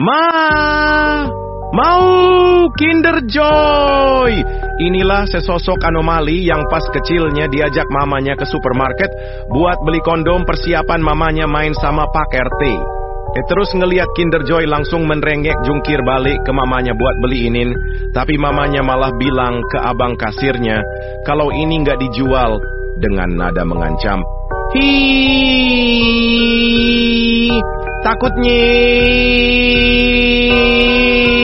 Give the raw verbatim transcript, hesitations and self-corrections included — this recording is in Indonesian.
Ma, mau Kinder Joy. Inilah sesosok anomali yang pas kecilnya diajak mamanya ke supermarket buat beli kondom persiapan mamanya main sama Pak R T. Eh, terus ngeliat Kinder Joy langsung menrengek jungkir balik ke mamanya buat beliinin. Tapi mamanya malah bilang ke abang kasirnya kalau ini nggak dijual dengan nada mengancam. Hi, takutnya